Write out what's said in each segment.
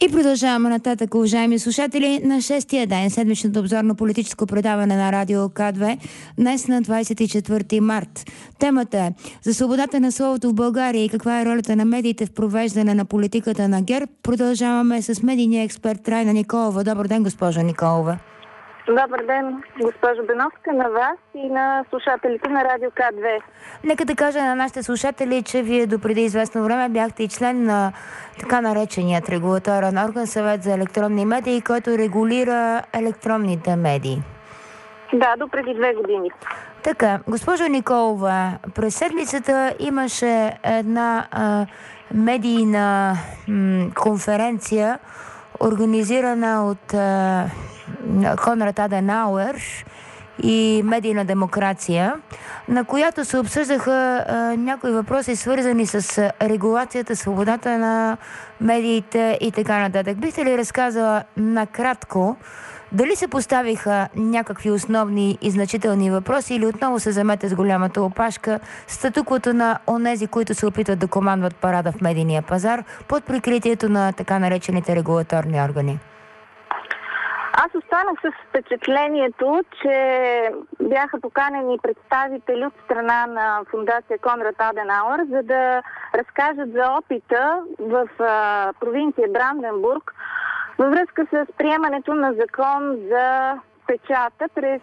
И продължаваме нататък, уважаеми слушатели, на шестия ден, седмичното обзорно политическо предаване на Радио К2, днес на 24 март. Темата е за свободата на словото в България и каква е ролята на медиите в провеждане на политиката на ГЕРБ. Продължаваме с медийния експерт Райна Николова. Добър ден, госпожа Николова. Добър ден, госпожо Беновска, на вас и на слушателите на Радио К2. Нека да кажа на нашите слушатели, че вие допреди известно време бяхте и член на така нареченият регулаторен орган Съвет за електронни медии, който регулира електронните медии. Да, допреди 2 години. Така, госпожо Николова, през седмицата имаше една медийна конференция, организирана от Конрад Аденауер и Медийна демокрация, на която се обсъждаха някои въпроси, свързани с регулацията, свободата на медиите и така нататък. Бихте ли разказала накратко дали се поставиха някакви основни и значителни въпроси или отново се замете с голямата опашка статуквото на онези, които се опитват да командват парада в медийния пазар под прикритието на така наречените регулаторни органи? Аз останах с впечатлението, че бяха поканени представители от страна на фундация Конрад Аденауер, за да разкажат за опита в провинция Бранденбург във връзка с приемането на закон за печата през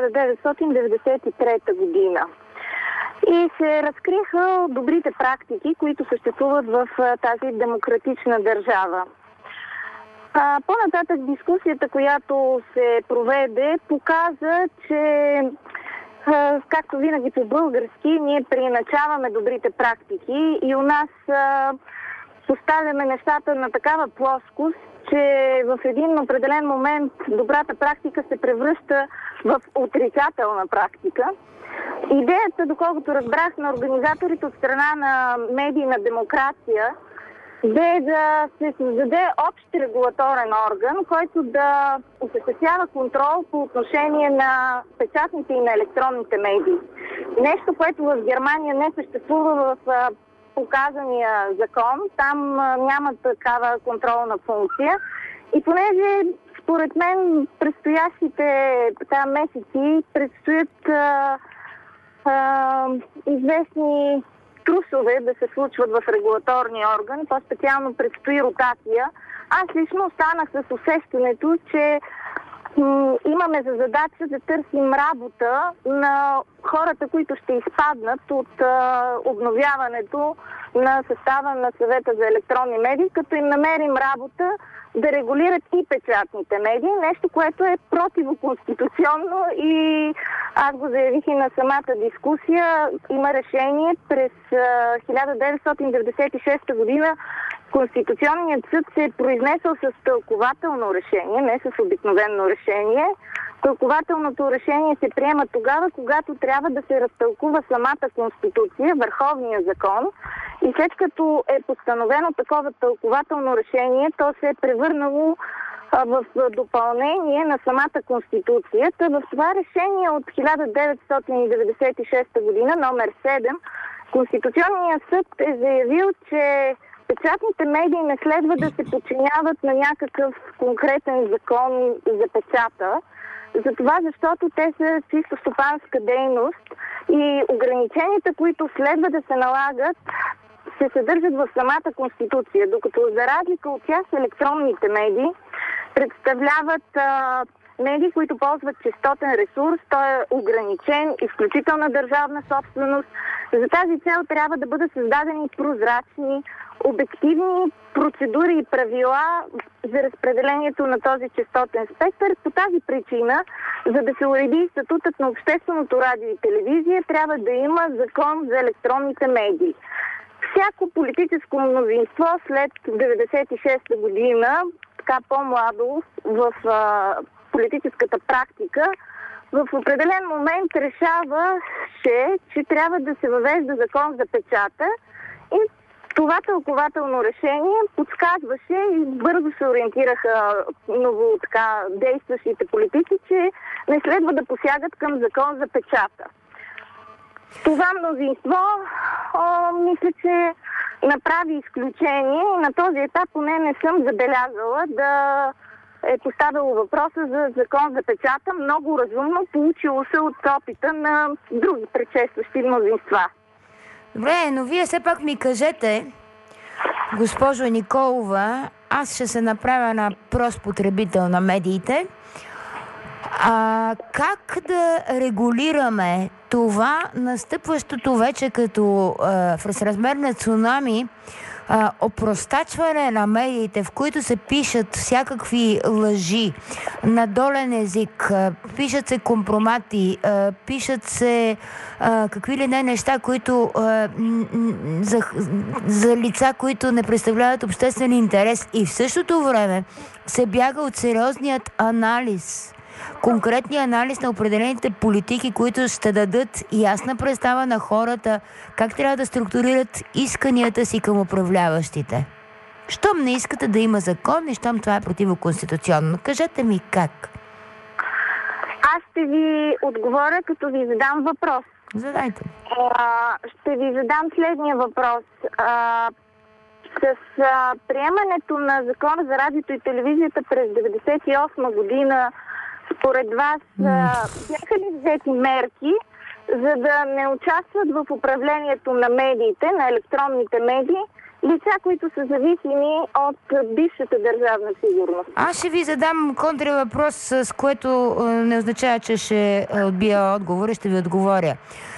1993 година. И се разкриха добрите практики, които съществуват в тази демократична държава. По-нататък дискусията, която се проведе, показа, че както винаги по български, ние преиначаваме добрите практики и у нас поставяме нещата на такава плоскост, че в един определен момент добрата практика се превръща в отрицателна практика. Идеята, доколкото разбрах, на организаторите от страна на медийна демокрация бе да се създаде общ регулаторен орган, който да осъществява контрол по отношение на печатните и на електронните медии. Нещо, което в Германия не съществува в показания закон. Там няма такава контролна функция. И понеже според мен предстоящите месеци предстоят известни трусове да се случват в регулаторния орган, по-специално предстои ротация. Аз лично останах с усещането, че имаме за задача да търсим работа на хората, които ще изпаднат от обновяването на състава на Съвета за електронни медии, като им намерим работа да регулират и печатните медии, нещо, което е противоконституционно и аз го заявих и на самата дискусия. Има решение през 1996 година Конституционният съд се е произнесъл с тълкователно решение, не с обикновено решение. Тълкователното решение се приема тогава, когато трябва да се разтълкува самата Конституция, върховния закон. И след като е постановено такова тълкователно решение, то се е превърнало в допълнение на самата Конституция. В това решение от 1996 година, номер 7, Конституционният съд е заявил, че печатните медии не следва да се подчиняват на някакъв конкретен закон за печата, затова защото те са чисто стопанска дейност и ограниченията, които следва да се налагат, се съдържат в самата Конституция, докато за разлика от тях електронните медии представляват медии, които ползват честотен ресурс, той е ограничен, изключителна държавна собственост. За тази цел трябва да бъдат създадени прозрачни, обективни процедури и правила за разпределението на този честотен спектър. По тази причина, за да се уреди статутът на общественото радио и телевизия, трябва да има закон за електронните медии. Всяко политическо мнозинство след 1996 година, така по-младо в политическата практика, в определен момент решаваше, че трябва да се въвежда закон за печата и това тълкователно решение подсказваше и бързо се ориентираха много действащите политици, че не следва да посягат към закон за печата. Това мнозинство, мисля, че направи изключение и на този етап поне не съм забелязала да е поставило въпроса за закон за печата. Много разумно, получило се от опита на други предшестващи мнозинства. Добре, но вие все пак ми кажете, госпожо Николова, аз ще се направя на прост потребител на медиите. Как да регулираме това настъпващото вече като в размер на цунами опростачване на медиите, в които се пишат всякакви лъжи на долен език, пишат се компромати, пишат се какви ли не неща, които за лица, които не представляват обществен интерес, и в същото време се бяга от сериозният анализ, конкретния анализ на определените политики, които ще дадат ясна представа на хората как трябва да структурират исканията си към управляващите. Щом не искате да има закон и щом това е противоконституционно, кажете ми как. Аз ще ви отговоря, като ви задам въпрос. Задайте. Ще ви задам следния въпрос. С приемането на Закона за радиото и телевизията през 1998 година, според вас, бяха ли взети мерки, за да не участват в управлението на медиите, на електронните медии, лица, които са зависими от бившата държавна сигурност? Аз ще ви задам контравъпрос, с което не означава, че ще отбия отговор, ще ви отговоря.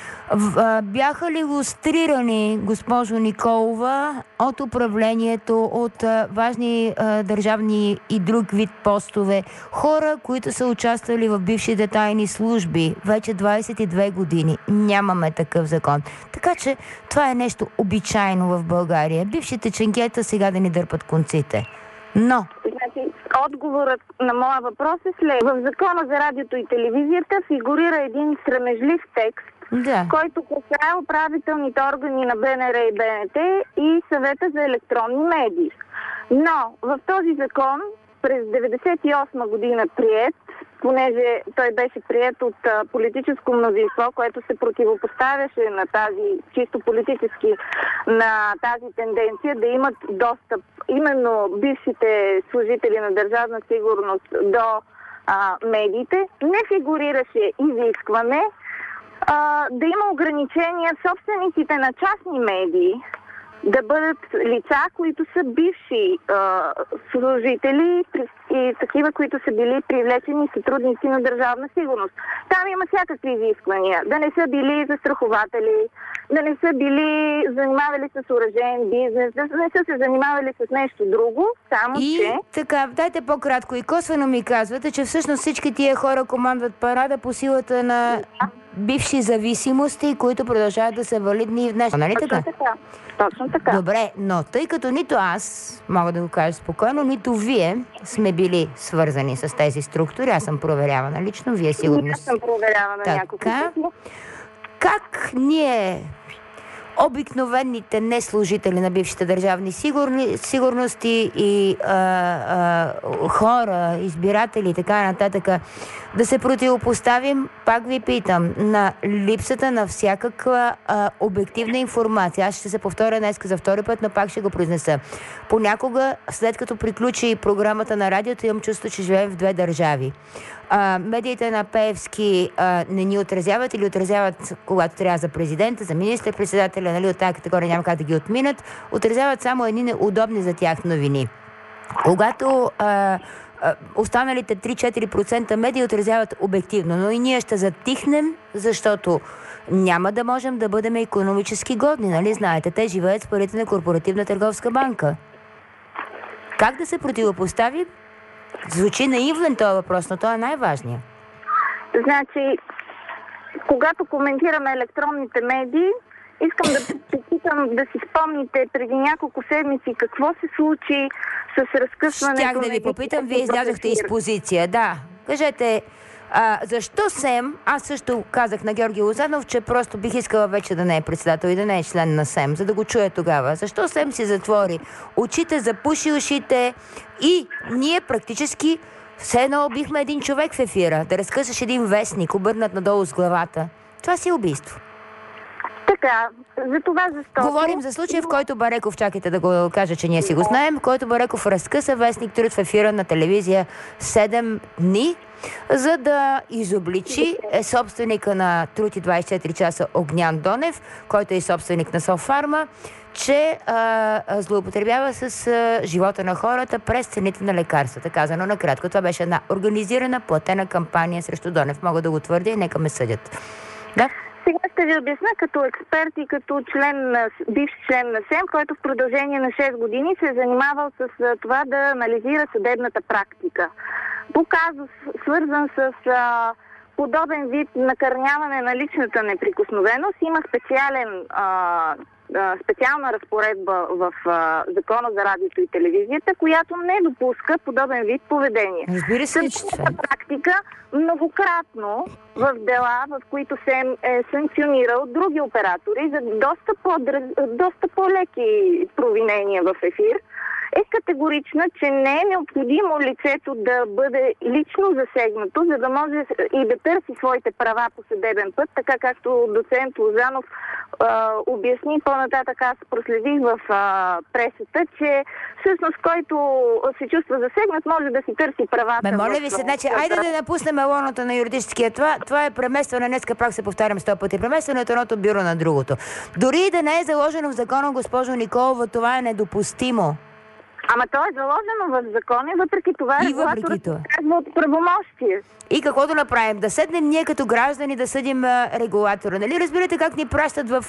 Бяха ли лустрирани, госпожо Николова, от управлението, от важни държавни и друг вид постове, хора, които са участвали в бившите тайни служби вече 22 години? Нямаме такъв закон. Така че това е нещо обичайно в България. Бившите ченгета сега да ни дърпат конците. Но... Значи, отговорът на моя въпрос е след. В Закона за радиото и телевизията фигурира един срамежлив текст, който касае управителните органи на БНР и БНТ и Съвета за електронни медии. Но в този закон през 1998 година приет, понеже той беше приет от политическо мнозинство, което се противопоставяше на тази, чисто политически, на тази тенденция да имат достъп именно бившите служители на Държавна сигурност до медиите, не фигурираше изискване да има ограничения собствениците на частни медии да бъдат лица, които са бивши служители и такива, които са били привлечени сътрудници на Държавна сигурност. Там има всякакви изисквания. Да не са били застрахователи, да не са били занимавали с оръжеен бизнес, да не са се занимавали с нещо друго, само че... Така, дайте по-кратко. И косвено ми казвате, че всъщност всички тия хора командват парада по силата на бивши зависимости, които продължават да са валидни и днес. Нали така? Точно така. Добре, но тъй като нито аз, мога да го кажа спокойно, нито вие сме били свързани с тези структури, аз съм проверявана лично, вие сигурно... Аз съм проверявана няколко пъти. Как ние, обикновените неслужители на бившите държавни сигурности и хора, избиратели и така нататък, да се противопоставим, пак ви питам, на липсата на всякаква обективна информация? Аз ще се повторя днес за втори път, но пак ще го произнеса. Понякога, след като приключи програмата на радиото, имам чувство, че живеем в две държави. Медиите на Пеевски не ни отразяват или отразяват, когато трябва, за президента, за министър-председателя, нали, от тази категория няма как да ги отминат, отразяват само едни неудобни за тях новини. Когато останалите 3-4% медии отразяват обективно, но и ние ще затихнем, защото няма да можем да бъдем икономически годни, нали знаете, те живеят с парите на Корпоративна търговска банка. Как да се противопостави? Звучи наивен този въпрос, но той е най-важният. Значи, когато коментираме електронните медии, искам да попитам да си спомните преди няколко седмици какво се случи с разкъсването... Щях да ви попитам, вие излязохте из позиция. Да, кажете, защо СЕМ, аз също казах на Георги Лозанов, че просто бих искала вече да не е председател и да не е член на СЕМ, за да го чуя тогава. Защо СЕМ си затвори очите, запуши ушите и ние практически все едно убихме един човек в ефира, да разкъсаш един вестник, обърнат надолу с главата. Това си е убийство. Така, за това защото... Говорим за случая, в който Бареков, чакайте да го кажа, че ние си го знаем, в който Бареков разкъса вестник Труд в ефира на телевизия 7 дни, за да изобличи собственика на Труд и 24 часа Огнян Донев, който е собственик на Софарма, че злоупотребява с живота на хората през цените на лекарствата. Казано накратко, това беше една организирана, платена кампания срещу Донев. Мога да го твърдя и нека ме съдят. Да? Сега ще ви обясня като експерт и като бивш член на СЕМ, който в продължение на 6 години се е занимавал с това да анализира съдебната практика. По казус, свързан с подобен вид накърняване на личната неприкосновеност, има специална разпоредба в Закона за радиото и телевизията, която не допуска подобен вид поведение. Разбира се, че това практика многократно в дела, в които се е санкционирал други оператори за доста по-леки провинения в ефир, е категорична, че не е необходимо лицето да бъде лично засегнато, за да може и да търси своите права по съдебен път, така както доцент Лозанов обясни по-нататък. Аз проследих в пресата, че всъщност който се чувства засегнат, може да си търси правата. Моля ви се, значи, айде да напуснем лоното на юридическия. Това е преместване, днеска пак се повтарям 100 пъти, преместване от едното бюро на другото. Дори и да не е заложено в закона, госпожо Николова, това е недопустимо. Ама то е заложено в закон и въпреки това регулаторът казва от правомощие. И какво да направим? Да седнем ние като граждани да съдим регулатора. Нали разбирате как ни пращат в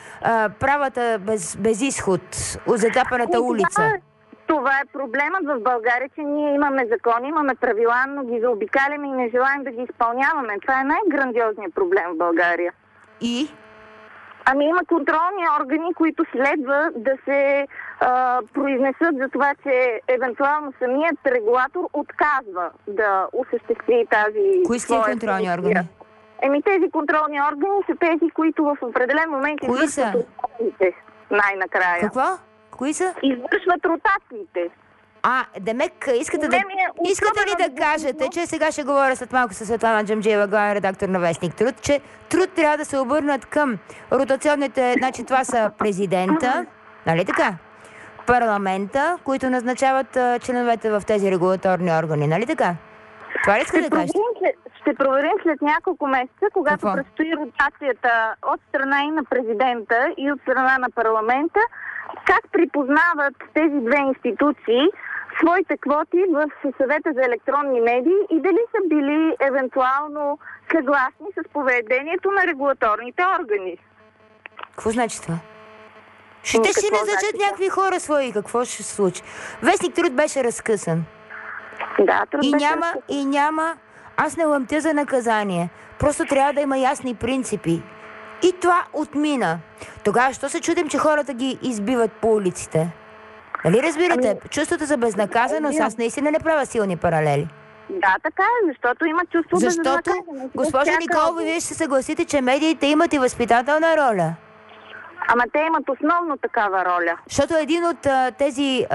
правата без изход, затапаната улица? Това е проблемът в България, че ние имаме закони, имаме правила, но ги заобикаляме и не желаем да ги изпълняваме. Това е най-грандиозният проблем в България. И? Ами има контролни органи, които следва да се произнесат за това, че евентуално самият регулатор отказва да осъществи тази... Кои са контролни органи? Тези контролни органи са тези, които в определен момент извършват ротациите. Най-накрая. Какво? Кои са? Извършват ротациите. Демек, искате ли да кажете, че сега ще говоря след малко с Светлана Джамджиева, главен редактор на вестник Труд, че Труд трябва да се обърнат към ротационните, значи това са президента, нали така? Парламента, които назначават членовете в тези регулаторни органи, нали така? Това ли искате да кажете? Ще проверим след няколко месеца, когато предстои ротацията от страна и на президента и от страна на парламента, как припознават тези две институции своите квоти в Съвета за електронни медии и дали са били евентуално съгласни с поведението на регулаторните органи. Какво значи това? Ще си назначат някакви хора свои. Какво ще се случи? Вестник Труд беше разкъсан. Да, Труд беше разкъсан. И няма... Аз не лъмтя за наказание. Просто трябва да има ясни принципи. И това отмина. Тогава, що се чудим, че хората ги избиват по улиците? Нали разбирате? Чувството за безнаказаност, аз наистина не правя силни паралели. Да, така е, защото има чувство за безнаказаност. Госпожо Николова, вие ще се съгласите, че медиите имат и възпитателна роля. Ама те имат основно такава роля. Защото един от тези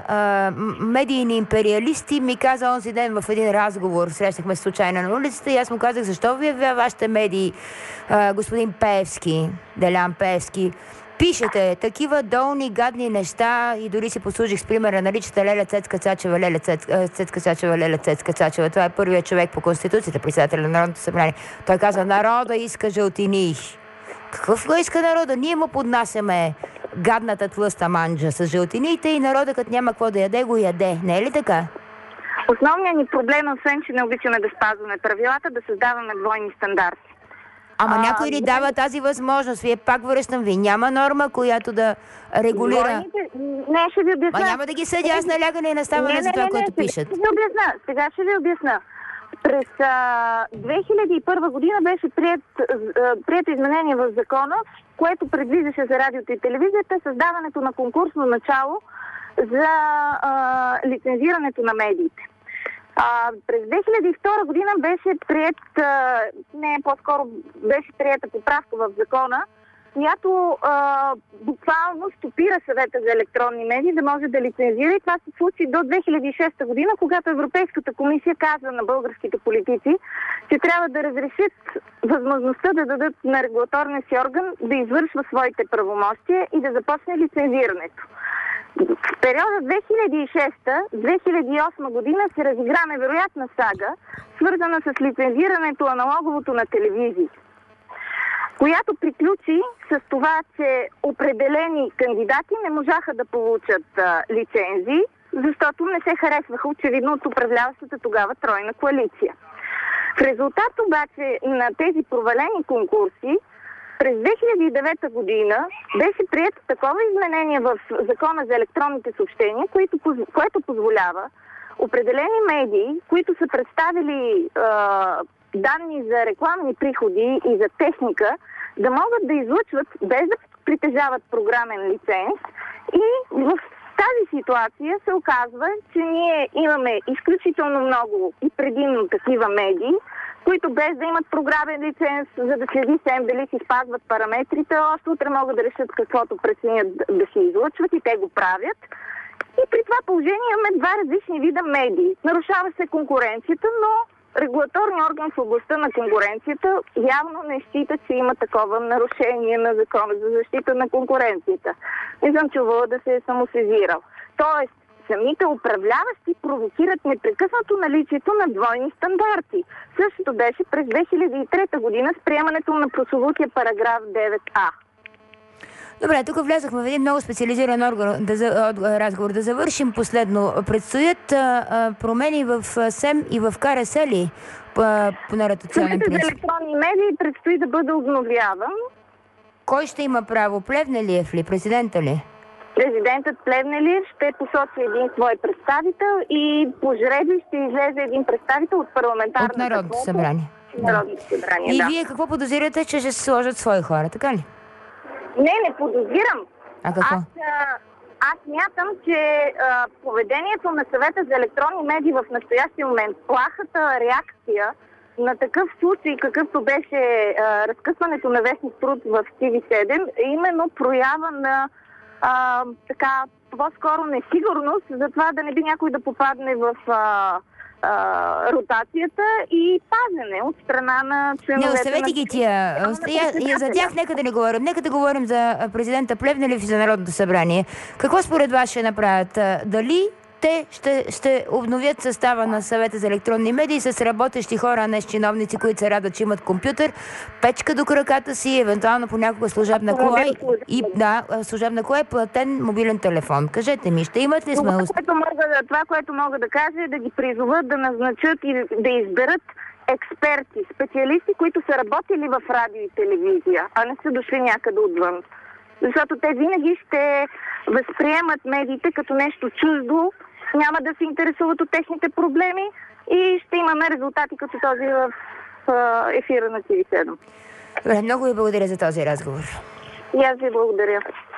медийни империалисти ми каза онзи ден в един разговор, срещахме случайно на улицата и аз му казах, защо вие вашите медии, господин Пеевски, Делян Пеевски, пишете такива долни, гадни неща и дори си послужих с примера, наричате Леля Цецка Цачева, Цецка Цачева, Леля Цецка Цачева. Това е първият човек по Конституцията, председател на Народното събрание. Той каза, народа иска жълтини. Какво го иска народа? Ние му поднасяме гадната тлъста манджа с жълтините и народа, като няма какво да яде, го яде. Не е ли така? Основният ни проблем, освен че не обичаме да спазваме правилата, да създаваме двойни стандарти. Ама някой ни дава тази възможност. Вие пак връщам ви. Няма норма, която да регулира. Не, ще ви обясня. Няма да ги съдя, аз налягане и наставане за това, което пишат. Сега ще ви обясня. През 2001 година беше прието изменение в закона, което предвиждаше за радиото и телевизията създаването на конкурсно начало за лицензирането на медиите. През 2002 година беше приета поправка в закона, която буквално стопира Съвета за електронни медии да може да лицензира, и това се случи до 2006 година, когато Европейската комисия каза на българските политици, че трябва да разрешат възможността да дадат на регулаторния си орган да извършва своите правомощия и да започне лицензирането. В периода 2006-2008 година се разигра невероятна сага, свързана с лицензирането аналоговото на телевизии, която приключи с това, че определени кандидати не можаха да получат лицензии, защото не се харесваха очевидно от управляващата тогава тройна коалиция. В резултат обаче на тези провалени конкурси, през 2009 година беше прието такова изменение в Закона за електронните съобщения, което позволява определени медии, които са представили данни за рекламни приходи и за техника, да могат да излъчват без да притежават програмен лиценз, и в тази ситуация се оказва, че ние имаме изключително много и предимно такива медии, които без да имат програмен лиценз, за да следи СЕМ дали си спазват параметрите, още утре могат да решат каквото преценят да се излъчват, и те го правят. И при това положение имаме два различни вида медии. Нарушава се конкуренцията, но регулаторният орган в областта на конкуренцията явно не счита, че има такова нарушение на Закона за защита на конкуренцията. Не съм чувала да се е самосезирал. Тоест, самите управляващи провокират непрекъснато наличието на двойни стандарти. Същото беше през 2003 година с приемането на прословутия параграф 9а. Добре, тук влязахме в един много специализиран разговор. Да завършим последно. Предстоят промени в СЕМ и в КРС ли по неротационен принцип? За електронни медии предстои да бъде обновяван. Кой ще има право? Плевнелиев ли? Президента ли? Президентът Плевнелиев ще посочи един свой представител и по жребий ще излезе един представител от парламентарната от Народното събрание. Народното събрание, и да. Вие какво подозирате, че ще се сложат свои хора, така ли? Не подозирам. А какво? Аз смятам, че поведението на Съвета за електронни медии в настоящия момент, плахата реакция на такъв случай, какъвто беше разкъсването на вестник Труд в TV7, е именно проява на по-скоро несигурност за това да не би някой да попадне в ротацията и пазене от страна на членовете. Не, оставете ги тия. И за тях нека да не говорим. Нека да говорим за президента Плевнелиев и за Народното събрание. Какво според вас ще направят? Дали те ще обновят състава на Съвета за електронни медии с работещи хора, а не с чиновници, които се радват, че имат компютър, печка до краката си, евентуално понякога служебна кола служебна кола и платен мобилен телефон. Кажете ми, ще имат ли смелост? Това, което мога да кажа, е да ги призоват да назначат и да изберат експерти, специалисти, които са работили в радио и телевизия, а не са дошли някъде отвън. Защото те винаги ще възприемат медиите като нещо чуждо, няма да се интересуват от техните проблеми и ще имаме резултати като този в ефира на TV7. Много ви благодаря за този разговор. И аз ви благодаря.